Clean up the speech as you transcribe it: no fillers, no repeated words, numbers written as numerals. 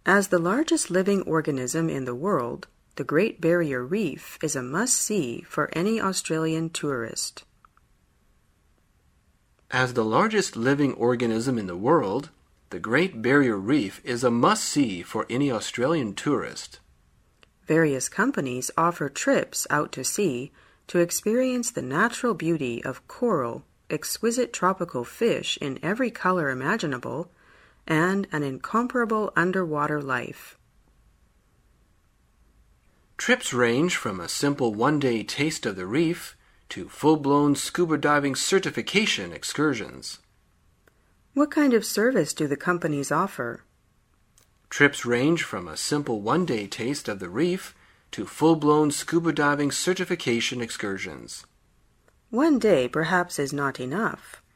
As the largest living organism in the world, the Great Barrier Reef is a must-see for any Australian tourist. As the largest living organism in the world, the Great Barrier Reef is a must-see for any Australian tourist. Various companies offer trips out to sea to experience the natural beauty of coral, exquisite tropical fish in every color imaginable, and an incomparable underwater life. Trips range from a simple one-day taste of the reef to full-blown scuba diving certification excursions. What kind of service do the companies offer? Trips range from a simple one-day taste of the reef to full-blown scuba diving certification excursions. One day perhaps is not enough.